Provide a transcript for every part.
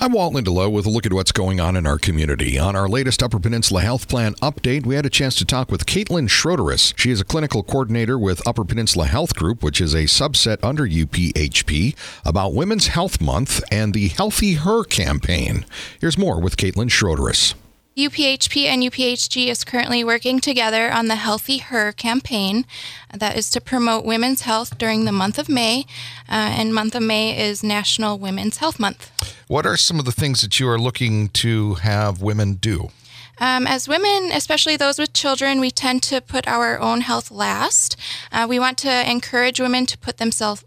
I'm Walt Lindelof with a look at what's going on in our community. On our latest Upper Peninsula Health Plan update, we had a chance to talk with Caitlin Schroederis. She is a clinical coordinator with Upper Peninsula Health Group, which is a subset under UPHP, about Women's Health Month and the Healthy Her campaign. Here's more with Caitlin Schroederis. UPHP and UPHG is currently working together on the Healthy Her campaign. That is to promote women's health during the month of May, and month of May is National Women's Health Month. What are some of the things that you are looking to have women do? As women, especially those with children, we tend to put our own health last. We want to encourage women to put themselves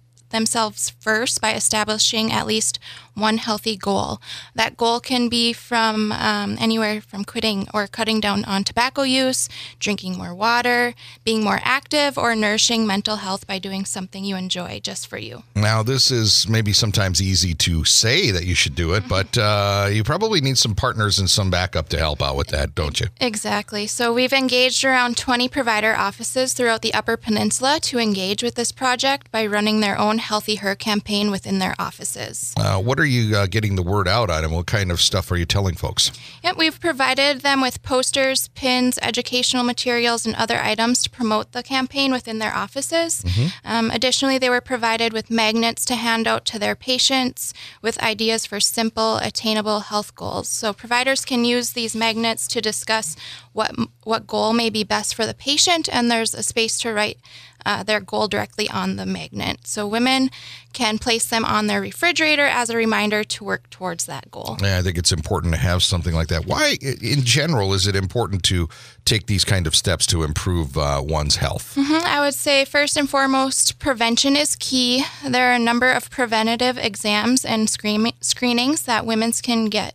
first by establishing at least one healthy goal. That goal can be from anywhere from quitting or cutting down on tobacco use, drinking more water, being more active, or nourishing mental health by doing something you enjoy just for you. Now, this is maybe sometimes easy to say that you should do it, but you probably need some partners and some backup to help out with that, don't you? Exactly. So we've engaged around 20 provider offices throughout the Upper Peninsula to engage with this project by running their own Healthy Her campaign within their offices. What are you getting the word out on, and what kind of stuff are you telling folks? Yep, we've provided them with posters, pins, educational materials, and other items to promote the campaign within their offices. Additionally, they were provided with magnets to hand out to their patients with ideas for simple, attainable health goals. So providers can use these magnets to discuss what goal may be best for the patient, and there's a space to write their goal directly on the magnet. So women can place them on their refrigerator as a reminder to work towards that goal. Yeah, I think it's important to have something like that. Why, in general, is it important to take these kind of steps to improve one's health? I would say first and foremost, prevention is key. There are a number of preventative exams and screenings that women can get,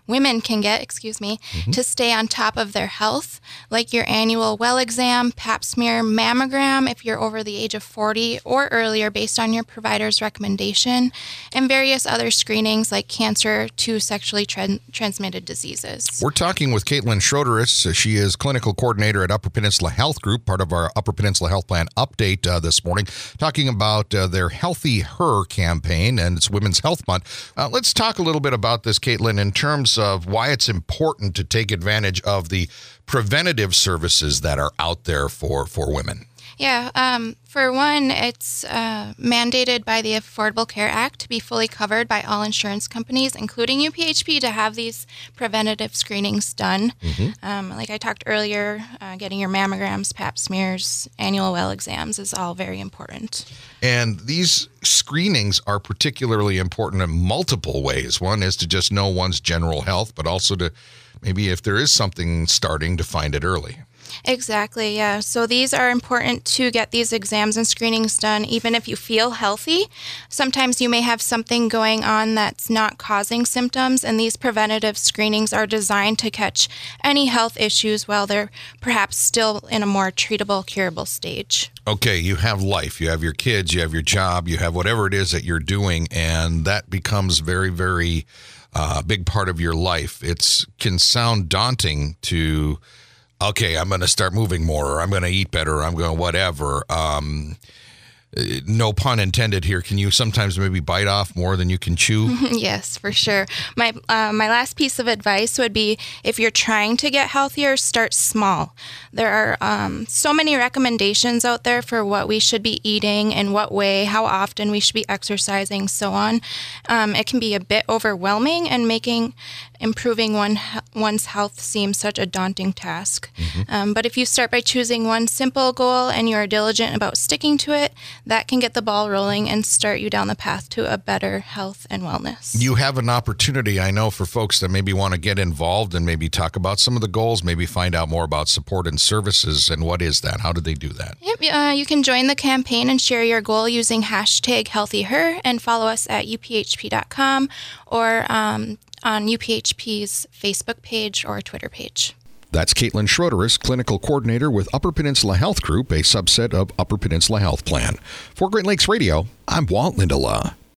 to stay on top of their health, like your annual well exam, pap smear, mammogram if you're over the age of 40 or earlier based on your provider's recommendation, and various other screenings like cancer to sexually transmitted diseases. We're talking with Caitlin Schroederis. She is clinical coordinator at Upper Peninsula Health Group, part of our Upper Peninsula Health Plan update this morning, talking about their Healthy Her campaign, and it's Women's Health Month. Let's talk a little bit about this, Caitlin, in terms of why it's important to take advantage of the preventative services that are out there for women. Yeah, for one, it's mandated by the Affordable Care Act to be fully covered by all insurance companies, including UPHP, to have these preventative screenings done. Like I talked earlier, getting your mammograms, pap smears, annual well exams is all very important. And these screenings are particularly important in multiple ways. One is to just know one's general health, but also to maybe if there is something starting, to find it early. Exactly, yeah. So these are important to get these exams and screenings done even if you feel healthy. Sometimes you may have something going on that's not causing symptoms, and these preventative screenings are designed to catch any health issues while they're perhaps still in a more treatable, curable stage. Okay, you have life, you have your kids, you have your job, you have whatever it is that you're doing, and that becomes very, very big part of your life. It can sound daunting to, okay, I'm going to start moving more, or I'm going to eat better, or I'm going to whatever. No pun intended here. Can you sometimes maybe bite off more than you can chew? Yes, for sure. My last piece of advice would be, if you're trying to get healthier, start small. There are so many recommendations out there for what we should be eating, in what way, how often we should be exercising, so on. It can be a bit overwhelming, and improving one's health seems such a daunting task. But if you start by choosing one simple goal and you're diligent about sticking to it, that can get the ball rolling and start you down the path to a better health and wellness. You have an opportunity, I know, for folks that maybe want to get involved and maybe talk about some of the goals, maybe find out more about support and services. And what is that? How do they do that? Yep, you can join the campaign and share your goal using #HealthyHer and follow us at uphp.com or on UPHP's Facebook page or Twitter page. That's Caitlin Schroederis, clinical coordinator with Upper Peninsula Health Group, a subset of Upper Peninsula Health Plan. For Great Lakes Radio, I'm Walt Lindelof.